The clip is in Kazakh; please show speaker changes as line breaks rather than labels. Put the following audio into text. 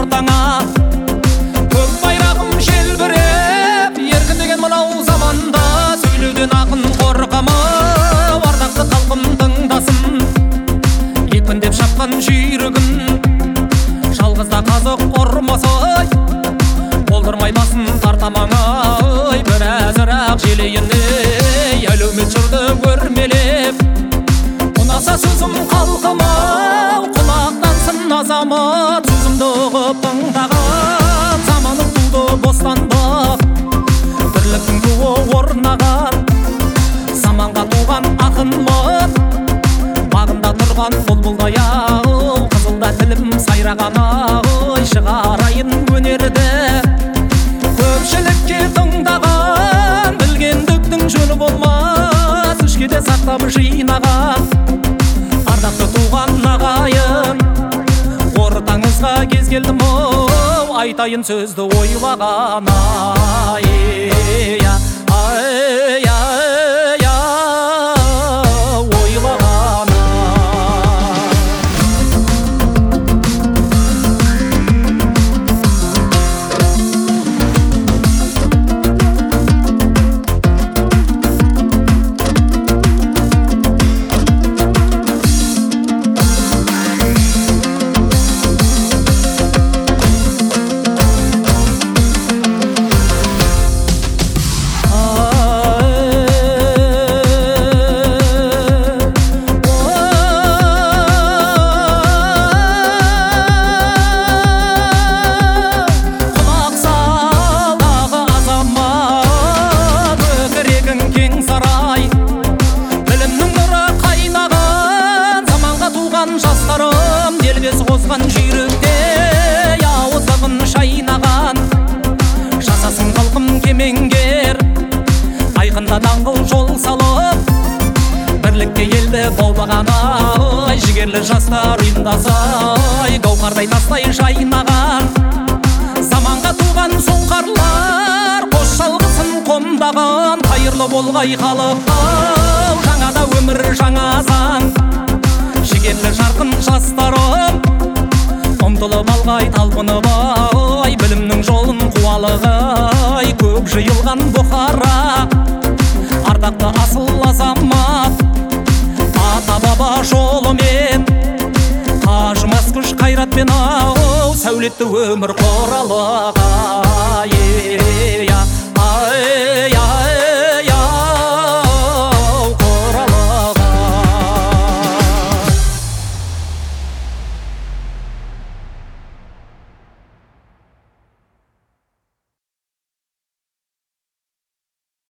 ортаңа. Көк байрағым желбіреп еркін деген мынау заманда, сөйлеуден ақын қорқамы, ардақты халқым тыңдасын. Екпіндеп шапқан жүйрігін жалғызда қазық ұрмасай, болдырмай басын тартамаңай. бір әзірақ желейіне әлеумет жырды өрмелеп, ұнаса сөзім қалқымау, құлақтансын азамат. сөзімді ұғып тыңдаған, заманы туды бостандық, бірліктің туы орнаған. заманға туған ақынмын, бағында тұрған бұлбұлдай ау, қызылда тілім сайраған ау, шығарайын өнерді көпшілікке тыңдаған. білгендіктің жөні болмас, ішкеде сақтап жинаған. ардақты туған ағайын, ортаңызға кез келдім оу, айтайын сөзді ойлаған. жастарым делбес қосқан жүйрікте ауыздығын шайнаған. жасасын халқым кемеңгер, айқында даңғыл жол салып, бірлікте елді болмаған ай. жігерлі жастар ұйымдасай, гауһардай тастай жайнаған. заманға туған сұңқарлар қос шалғысын қомдаған. қайырлы болғай халыққа жаңада өмір жаңа заң. жігерлі жарқын жастарым ұмтылып алғай, талпынып ай, білімнің жолын қуалығай. көп жиылған бұқара, ардақты асыл азамат, ата баба жолымен қажымас күш қайратпен ау, сәулетті өмір құралыға.